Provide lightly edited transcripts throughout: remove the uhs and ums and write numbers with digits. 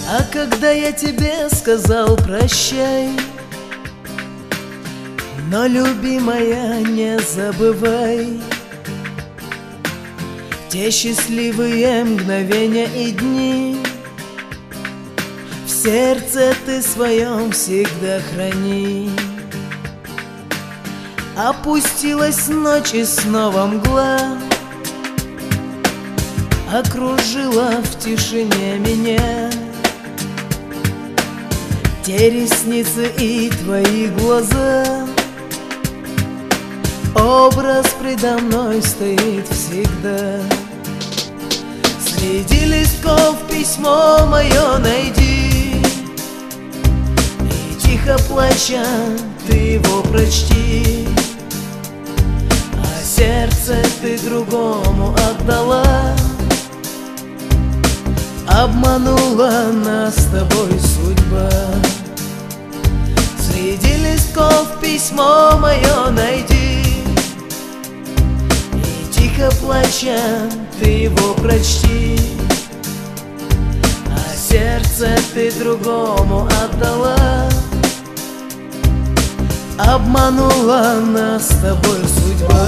А когда я тебе сказал прощай, но, любимая, не забывай те счастливые мгновения и дни. В сердце ты своем всегда храни. Опустилась ночь и снова мгла окружила в тишине меня. Те ресницы и твои глаза, образ предо мной стоит всегда. Среди листков письмо мое найди, и тихо плача ты его прочти. А сердце ты другому отдала, обманула нас с тобой судьба. Среди листков письмо мое найди, и тихо плача ты его прочти. А сердце ты другому отдала, обманула нас с тобой судьба.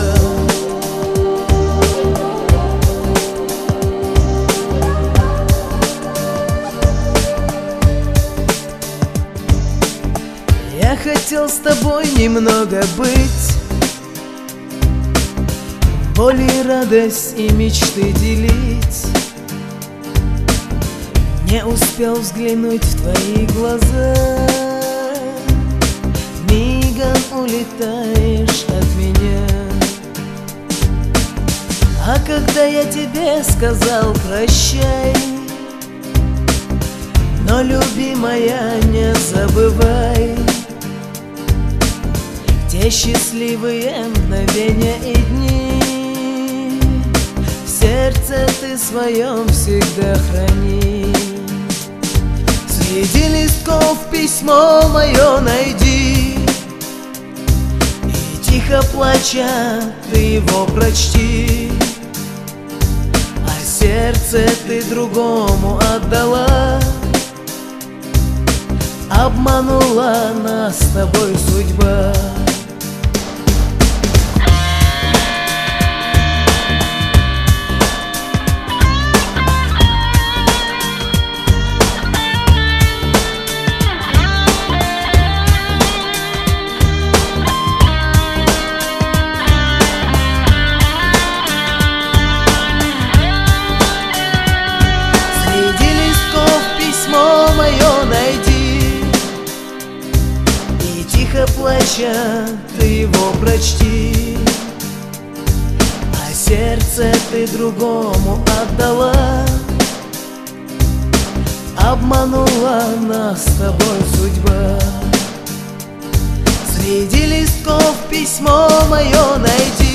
Я хотел с тобой немного быть, боль и радость и мечты делить. Не успел взглянуть в твои глаза, мигом улетаешь от меня. А когда я тебе сказал прощай, но, любимая, не забывай те счастливые мгновения и дни. В сердце ты своем всегда храни. Среди листков письмо мое найди, и тихо плача ты его прочти. А сердце ты другому отдала, обманула нас с тобой судьба. Мое найди, и тихо плача ты его прочти. А сердце ты другому отдала, обманула нас с тобой судьба. Среди листков письмо мое найди,